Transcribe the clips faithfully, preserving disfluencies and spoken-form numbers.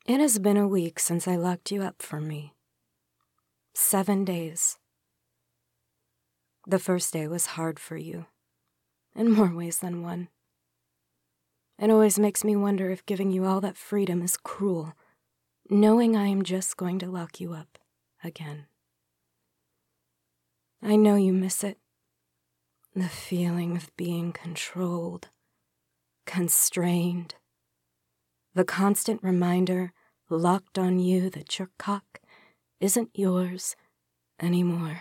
It has been a week since I locked you up for me. Seven days. The first day was hard for you, in more ways than one. It always makes me wonder if giving you all that freedom is cruel, knowing I am just going to lock you up again. I know you miss it. The feeling of being controlled, constrained. The constant reminder locked on you that your cock isn't yours anymore.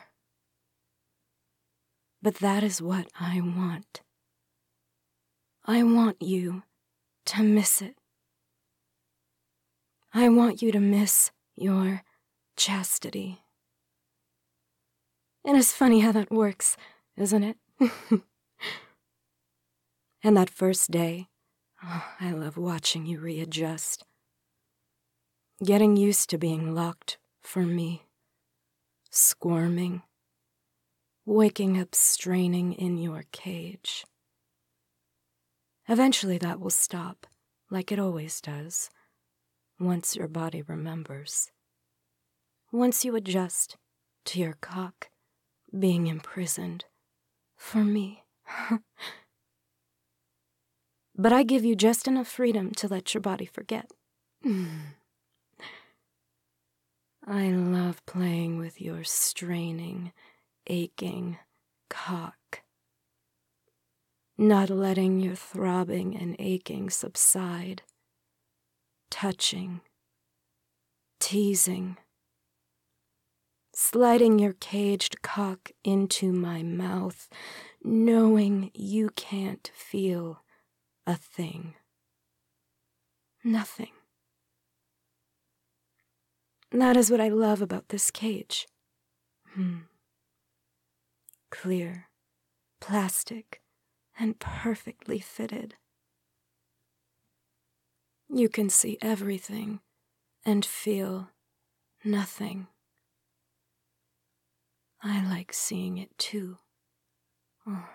But that is what I want. I want you to miss it. I want you to miss your chastity. And it's funny how that works, isn't it? And that first day, oh, I love watching you readjust. Getting used to being locked for me. Squirming. Waking up straining in your cage. Eventually that will stop, like it always does, once your body remembers. Once you adjust to your cock being imprisoned for me. But I give you just enough freedom to let your body forget. I love playing with your straining, aching cock. Not letting your throbbing and aching subside. Touching. Teasing. Sliding your caged cock into my mouth, knowing you can't feel a thing. Nothing. That is what I love about this cage. Hmm. Clear, plastic, and perfectly fitted. You can see everything and feel nothing. I like seeing it too. Oh.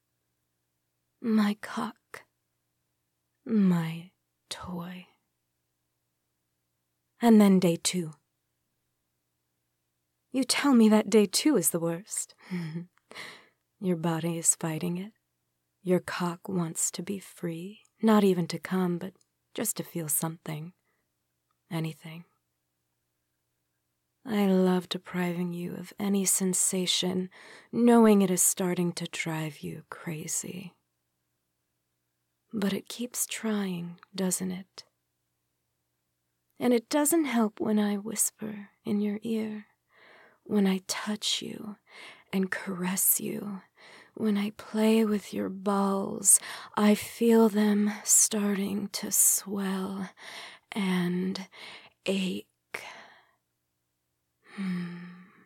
My cock. My toy. And then day two. You tell me that day two is the worst. Your body is fighting it. Your cock wants to be free, not even to come, but just to feel something. Anything. I love depriving you of any sensation, knowing it is starting to drive you crazy. But it keeps trying, doesn't it? And it doesn't help when I whisper in your ear, when I touch you and caress you, when I play with your balls. I feel them starting to swell and ache. Hmm.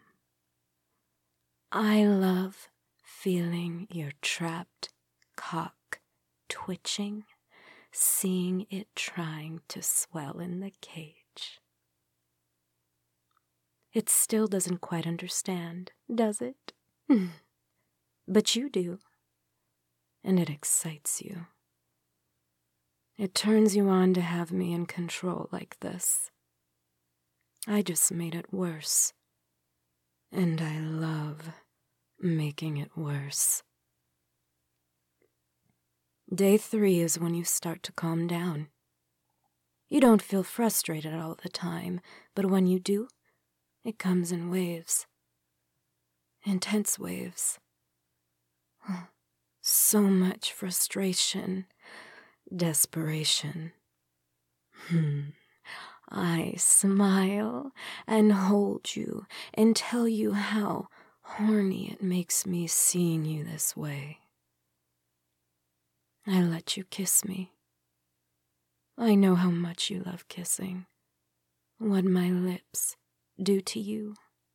I love feeling your trapped cock twitching, seeing it trying to swell in the cage. It still doesn't quite understand, does it? But you do, and it excites you. It turns you on to have me in control like this. I just made it worse, and I love making it worse. Day three is when you start to calm down. You don't feel frustrated all the time, but when you do, it comes in waves. Intense waves. So much frustration, desperation. Hmm. I smile and hold you and tell you how horny it makes me seeing you this way. I let you kiss me. I know how much you love kissing, what my lips do to you.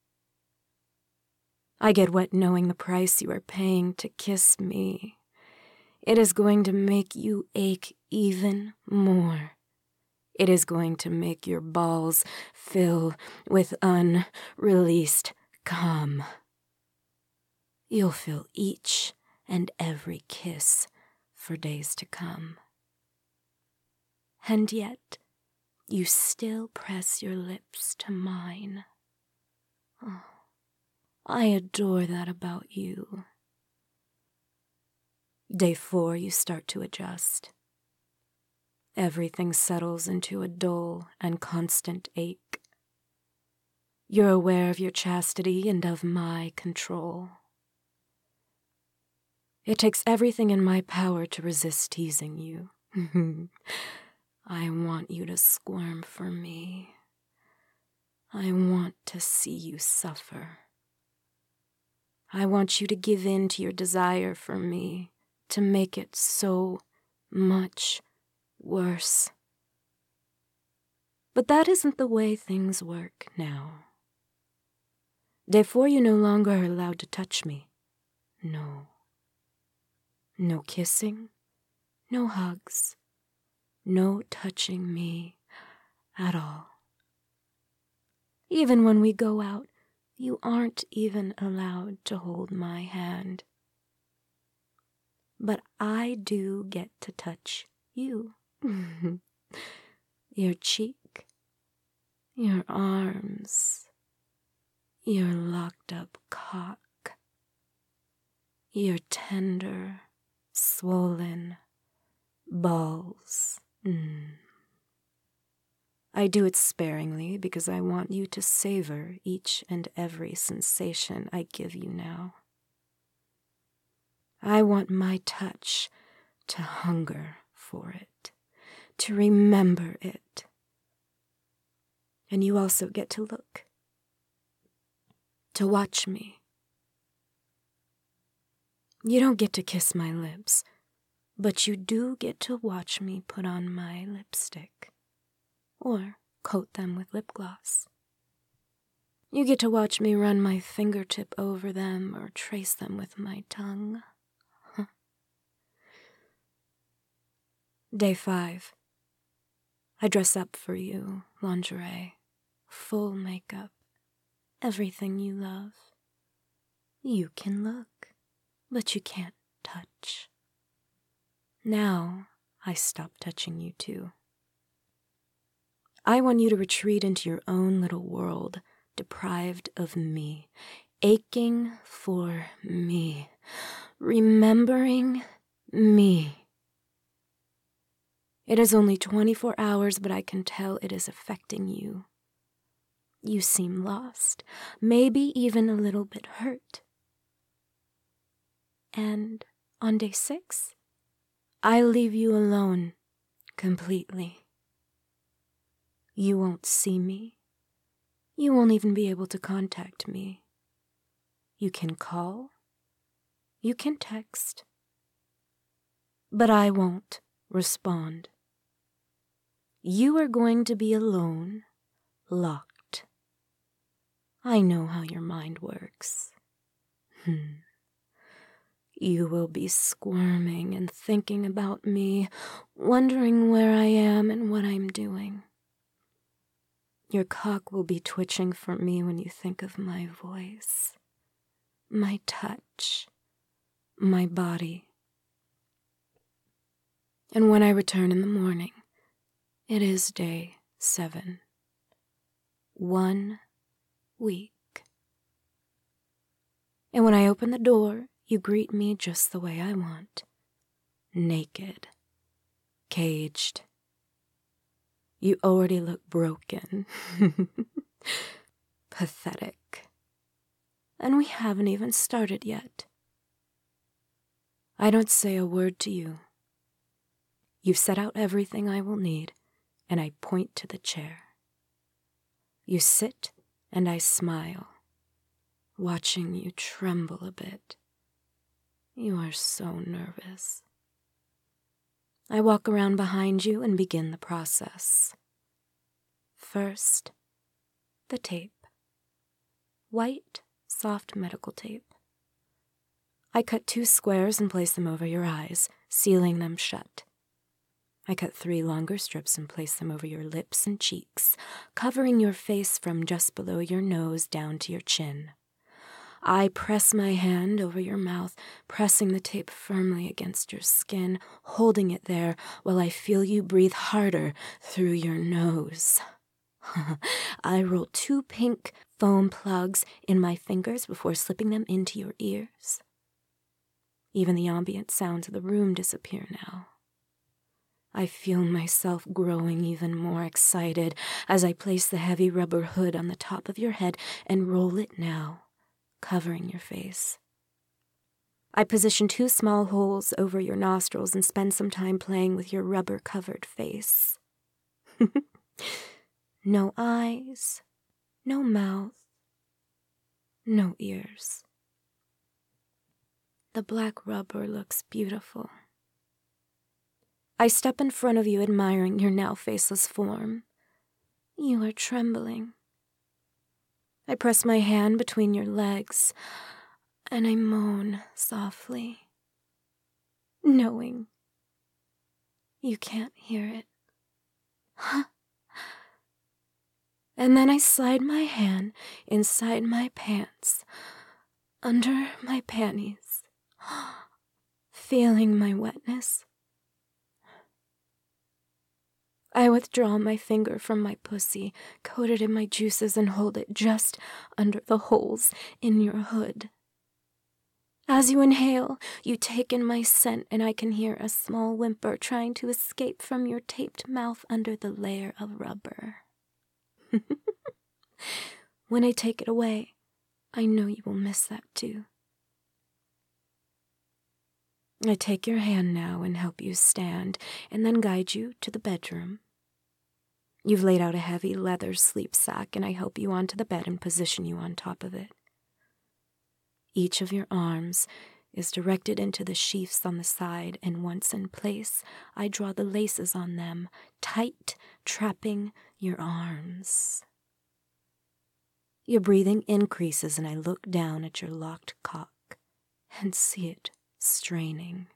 I get wet knowing the price you are paying to kiss me. It is going to make you ache even more. It is going to make your balls fill with unreleased cum. You'll feel each and every kiss for days to come. And yet, you still press your lips to mine. Oh, I adore that about you. Day four, you start to adjust. Everything settles into a dull and constant ache. You're aware of your chastity and of my control. It takes everything in my power to resist teasing you. I want you to squirm for me. I want to see you suffer. I want you to give in to your desire for me, to make it so much worse. But that isn't the way things work now. Day four, you no longer are allowed to touch me. No. No kissing, no hugs, no touching me at all. Even when we go out, you aren't even allowed to hold my hand. But I do get to touch you. Your cheek, your arms, your locked up cock, your tender, swollen balls. Mm. I do it sparingly because I want you to savor each and every sensation I give you now. I want my touch to hunger for it, to remember it. And you also get to look, to watch me. You don't get to kiss my lips, but you do get to watch me put on my lipstick, or coat them with lip gloss. You get to watch me run my fingertip over them or trace them with my tongue. Huh. Day five. I dress up for you, lingerie, full makeup, everything you love. You can look, but you can't touch. Now, I stop touching you too. I want you to retreat into your own little world, deprived of me, aching for me, remembering me. It is only twenty-four hours, but I can tell it is affecting you. You seem lost, maybe even a little bit hurt. And on day six, I leave you alone completely. You won't see me. You won't even be able to contact me. You can call. You can text. But I won't respond. You are going to be alone, locked. I know how your mind works. Hmm. You will be squirming and thinking about me, wondering where I am and what I'm doing. Your cock will be twitching for me when you think of my voice, my touch, my body. And when I return in the morning, it is day seven. One week. And when I open the door, you greet me just the way I want. Naked. Caged. You already look broken. Pathetic. And we haven't even started yet. I don't say a word to you. You've set out everything I will need, and I point to the chair. You sit, and I smile, watching you tremble a bit. You are so nervous. I walk around behind you and begin the process. First, the tape. White, soft medical tape. I cut two squares and place them over your eyes, sealing them shut. I cut three longer strips and place them over your lips and cheeks, covering your face from just below your nose down to your chin. I press my hand over your mouth, pressing the tape firmly against your skin, holding it there while I feel you breathe harder through your nose. I roll two pink foam plugs in my fingers before slipping them into your ears. Even the ambient sounds of the room disappear now. I feel myself growing even more excited as I place the heavy rubber hood on the top of your head and roll it now, covering your face. I position two small holes over your nostrils and spend some time playing with your rubber-covered face. No eyes, no mouth, no ears. The black rubber looks beautiful. I step in front of you, admiring your now faceless form. You are trembling. I press my hand between your legs, and I moan softly, knowing you can't hear it. And then I slide my hand inside my pants, under my panties, feeling my wetness. I withdraw my finger from my pussy, coated in my juices, and hold it just under the holes in your hood. As you inhale, you take in my scent, and I can hear a small whimper trying to escape from your taped mouth under the layer of rubber. When I take it away, I know you will miss that too. I take your hand now and help you stand, and then guide you to the bedroom. You've laid out a heavy leather sleep sack, and I help you onto the bed and position you on top of it. Each of your arms is directed into the sheaths on the side, and once in place, I draw the laces on them, tight, trapping your arms. Your breathing increases, and I look down at your locked cock and see it straining.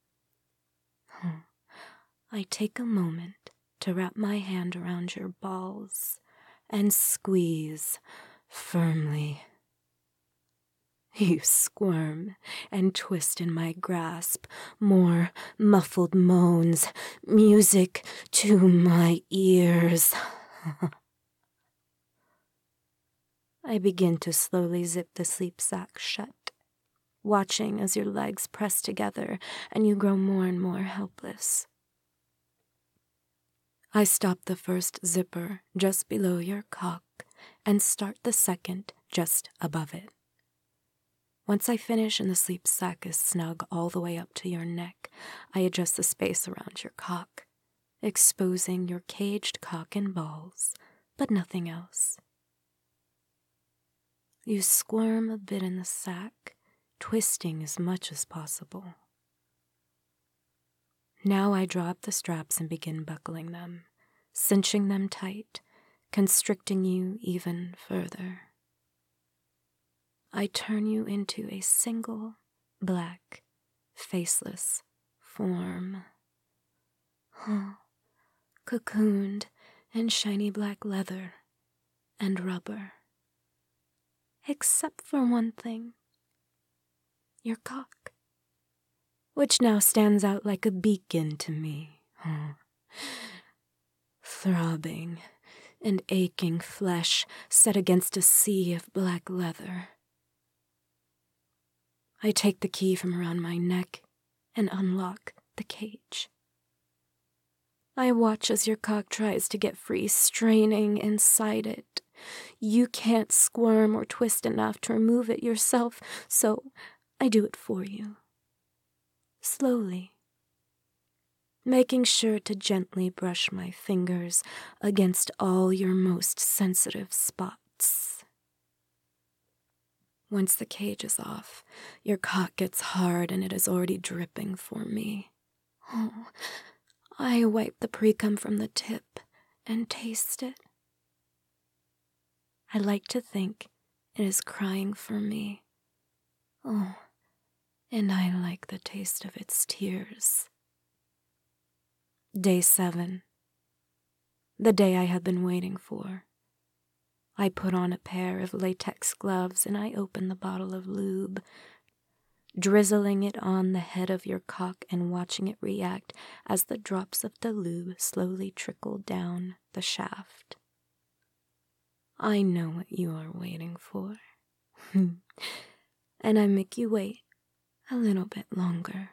I take a moment to wrap my hand around your balls and squeeze firmly. You squirm and twist in my grasp, more muffled moans, music to my ears. I begin to slowly zip the sleep sack shut, watching as your legs press together and you grow more and more helpless. I stop the first zipper just below your cock and start the second just above it. Once I finish and the sleep sack is snug all the way up to your neck, I adjust the space around your cock, exposing your caged cock and balls, but nothing else. You squirm a bit in the sack, twisting as much as possible. Now I draw up the straps and begin buckling them, cinching them tight, constricting you even further. I turn you into a single, black, faceless form. Huh. Cocooned in shiny black leather and rubber. Except for one thing. Your cock, which now stands out like a beacon to me. Huh. Throbbing and aching flesh set against a sea of black leather. I take the key from around my neck and unlock the cage. I watch as your cock tries to get free, straining inside it. You can't squirm or twist enough to remove it yourself, so I do it for you. Slowly, making sure to gently brush my fingers against all your most sensitive spots. Once the cage is off, your cock gets hard and it is already dripping for me. Oh, I wipe the pre-cum from the tip and taste it. I like to think it is crying for me. Oh, and I like the taste of its tears. Day seven. The day I have been waiting for. I put on a pair of latex gloves and I open the bottle of lube, drizzling it on the head of your cock and watching it react as the drops of the lube slowly trickle down the shaft. I know what you are waiting for, and I make you wait a little bit longer.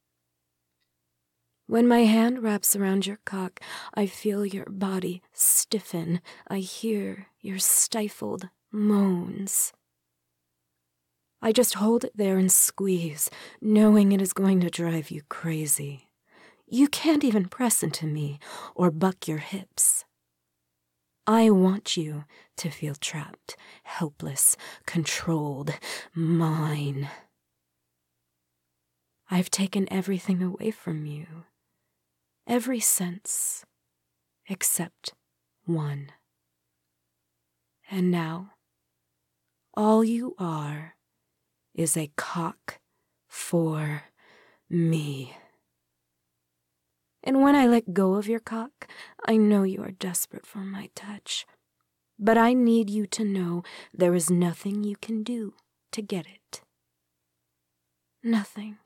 When my hand wraps around your cock, I feel your body stiffen. I hear your stifled moans. I just hold it there and squeeze, knowing it is going to drive you crazy. You can't even press into me or buck your hips. I want you to feel trapped, helpless, controlled, mine. I've taken everything away from you. Every sense, except one. And now, all you are is a cock for me. And when I let go of your cock, I know you are desperate for my touch. But I need you to know there is nothing you can do to get it. Nothing.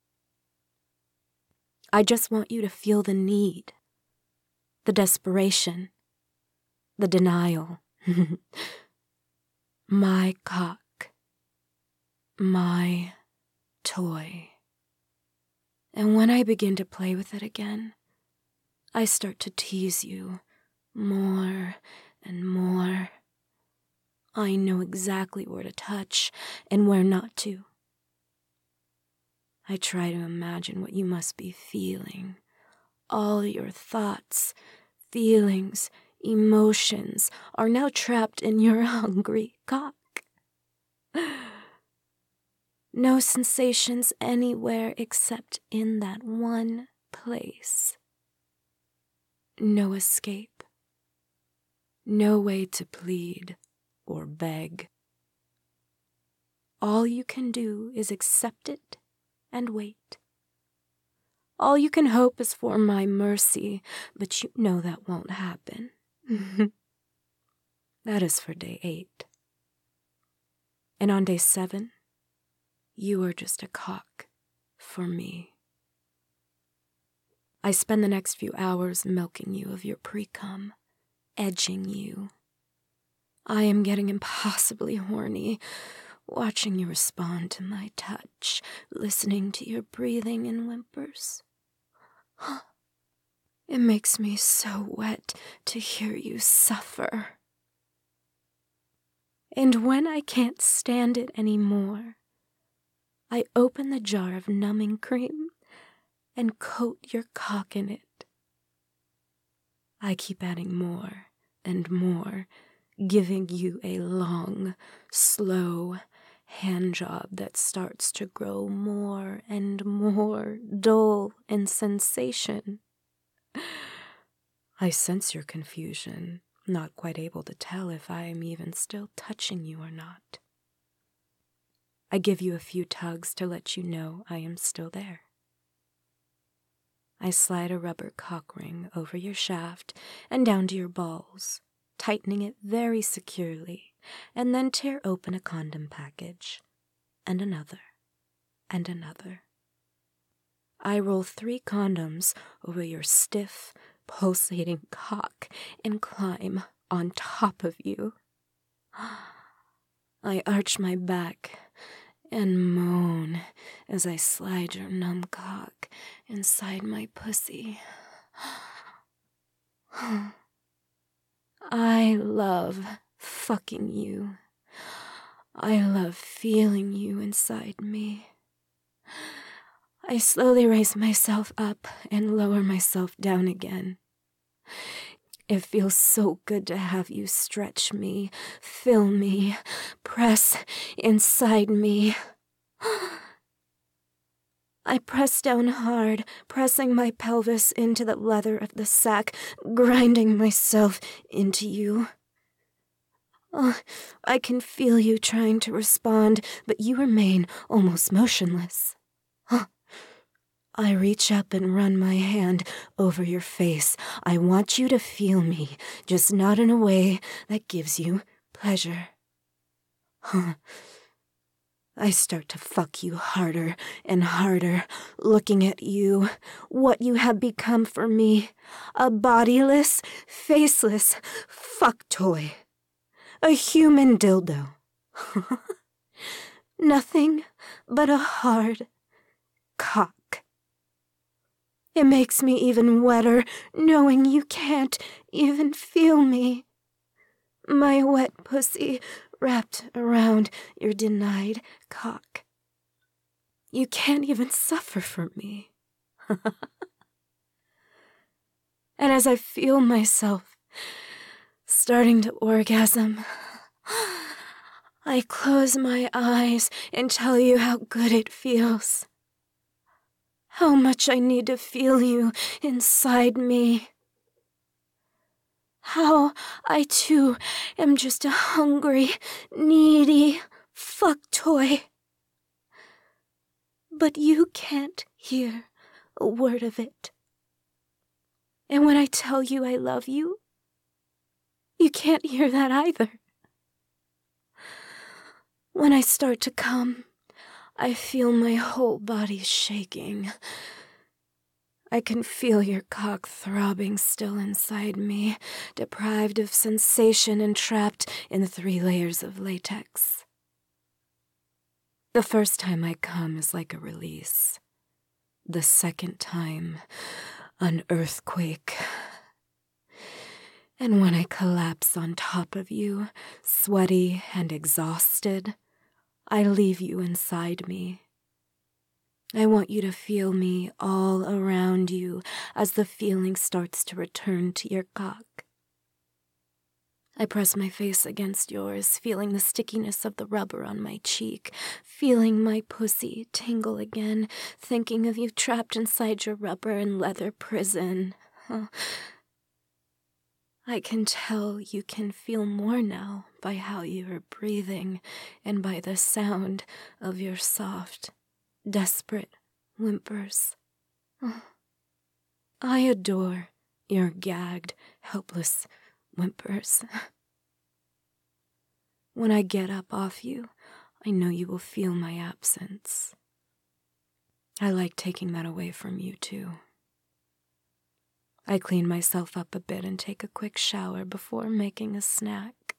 I just want you to feel the need, the desperation, the denial. My cock, my toy. And when I begin to play with it again, I start to tease you more and more. I know exactly where to touch and where not to. I try to imagine what you must be feeling. All your thoughts, feelings, emotions are now trapped in your hungry cock. No sensations anywhere except in that one place. No escape. No way to plead or beg. All you can do is accept it and wait. All you can hope is for my mercy, but you know that won't happen. That is for day eight. And on day seven, you are just a cock for me. I spend the next few hours milking you of your pre-cum, edging you. I am getting impossibly horny, watching you respond to my touch, listening to your breathing and whimpers. It makes me so wet to hear you suffer. And when I can't stand it anymore, I open the jar of numbing cream and coat your cock in it. I keep adding more and more, giving you a long, slow hand job that starts to grow more and more dull in sensation. I sense your confusion, not quite able to tell if I am even still touching you or not. I give you a few tugs to let you know I am still there. I slide a rubber cock ring over your shaft and down to your balls, tightening it very securely, and then tear open a condom package, and another, and another. I roll three condoms over your stiff, pulsating cock and climb on top of you. I arch my back and moan as I slide your numb cock inside my pussy. I love fucking you. I love feeling you inside me. I slowly raise myself up and lower myself down again. It feels so good to have you stretch me, fill me, press inside me. I press down hard, pressing my pelvis into the leather of the sack, grinding myself into you. Oh, I can feel you trying to respond, but you remain almost motionless. Huh. I reach up and run my hand over your face. I want you to feel me, just not in a way that gives you pleasure. Huh. I start to fuck you harder and harder, looking at you, what you have become for me. A bodiless, faceless fuck toy. A human dildo. Nothing but a hard cock. It makes me even wetter knowing you can't even feel me. My wet pussy wrapped around your denied cock. You can't even suffer for me. And as I feel myself starting to orgasm, I close my eyes and tell you how good it feels. How much I need to feel you inside me. How I too am just a hungry, needy fuck toy. But you can't hear a word of it. And when I tell you I love you, you can't hear that either. When I start to come, I feel my whole body shaking. I can feel your cock throbbing still inside me, deprived of sensation and trapped in three layers of latex. The first time I come is like a release. The second time, an earthquake. And when I collapse on top of you, sweaty and exhausted, I leave you inside me. I want you to feel me all around you as the feeling starts to return to your cock. I press my face against yours, feeling the stickiness of the rubber on my cheek, feeling my pussy tingle again, thinking of you trapped inside your rubber and leather prison. Huh. I can tell you can feel more now by how you are breathing and by the sound of your soft, desperate whimpers. Oh. I adore your gagged, helpless whimpers. When I get up off you, I know you will feel my absence. I like taking that away from you, too. I clean myself up a bit and take a quick shower before making a snack.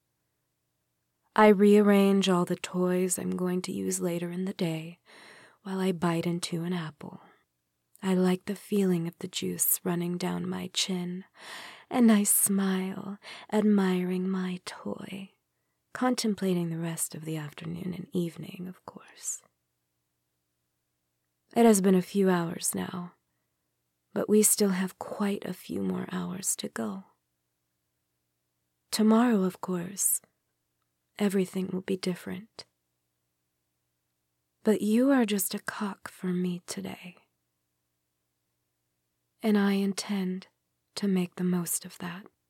I rearrange all the toys I'm going to use later in the day while I bite into an apple. I like the feeling of the juice running down my chin, and I smile, admiring my toy, contemplating the rest of the afternoon and evening, of course. It has been a few hours now, but we still have quite a few more hours to go. Tomorrow, of course, everything will be different. But you are just a cock for me today. And I intend to make the most of that.